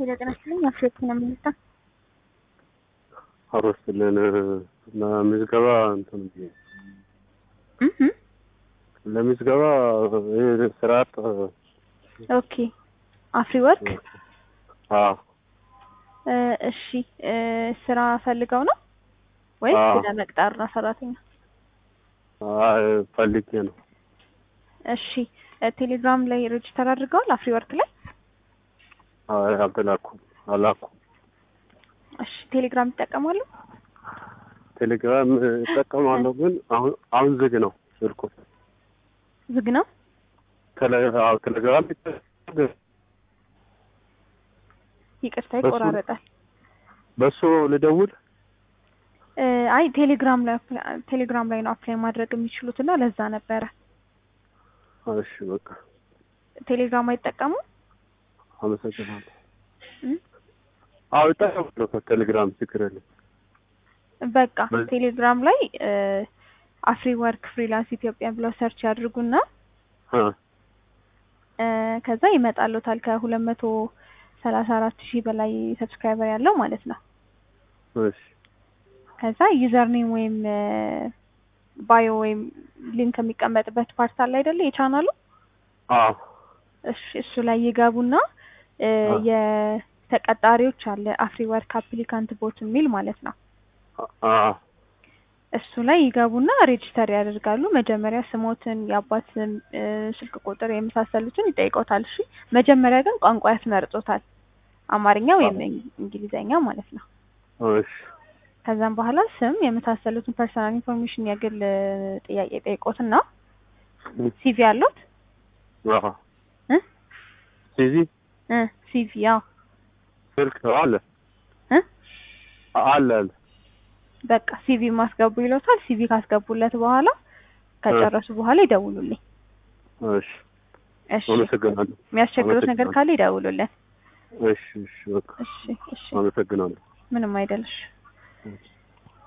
ይደግናችሁኝ አፍሪካ ነው ምንታ አሮስልን ለምዝገባ እንትን ለምዝገባ ስራት ኦኬ አፍሪ ወርክ እሺ ስራ ፈልገው ነው ወይስ ለመቅጠር ነው ሰራተኛ? ፈልጌ ነው። እሺ ቴሌግራም ላይ ሬጅስተር አድርገዋል አፍሪ ወርክ ላይ? አላኩም። እሺ ቴሌግራም ይጠቀማሉ? ቴሌግራም እጠቀማለሁ ግን አሁን ዝግ ነው ስልኩ። ዝግ ነው? ቴሌግራም ይቅርታ ይቆራረጣል። በሱ ልደውል? አይ ቴሌግራም ላይ ነው አፕላይ ማድረግ የሚችሉትና ለዛ ነበረ። እሺ በቃ ቴሌግራም አይጠቀሙ? አመሰግናለሁ። እጠቀማለሁ ቴሌግራም ችግር የለም። በቃ ቴሌግራም ላይ አፍሪ ወርክ ፍሪላንስ ኢትዮጵያ ብለው ሰርች ያድርጉና ከዛ ይመጣልዎታል ከ234,000 በላይ ሰብስክራይበር ያለው ማለት ነው። እሺ ከዛ ዩዘር ኔም ወይም ባዮ ወይም ሊንክ የሚቀመጥበት ፓርት አለ አይደለ የቻናሉ? እሱ ላይ ይገቡና የተቀጣሪዎች አለ አፍሪ ወርክ አፕሊካንት ቦት የሚል ማለት ነው። እሱ ላይ ይገቡና ሬጅስተር ያደርጋሉ። መጀመሪያ ስሞትን፣ የአባት ስም፣ ስልክ ቁጥር የመሳሰሉትን ይጠይቆታል። እሺ መጀመሪያ ግን ቋንቋ ያስመርጦታል፣ አማርኛ ወይም እንግሊዘኛ ማለት ነው። እሺ ከዛም በኋላ ስም የመሳሰሉትን ፐርሰናል ኢንፎርሜሽን የግል ጥያቄ ጠይቆትና ሲቪ አሉት? ሲቪ ያው ስልክ አለ በቃ ሲቪ ማስገቡ ይሎታል። ሲቪ ካስገቡለት በኋላ ከጨረሱ በኋላ ይደውሉልኝ። እሺ አመሰግናለሁ። የሚያስቸግሩት ነገር ካለ ይደውሉልን። እሺ በቃ እሺ አመሰግናለሁ። ምንም አይደልሽ።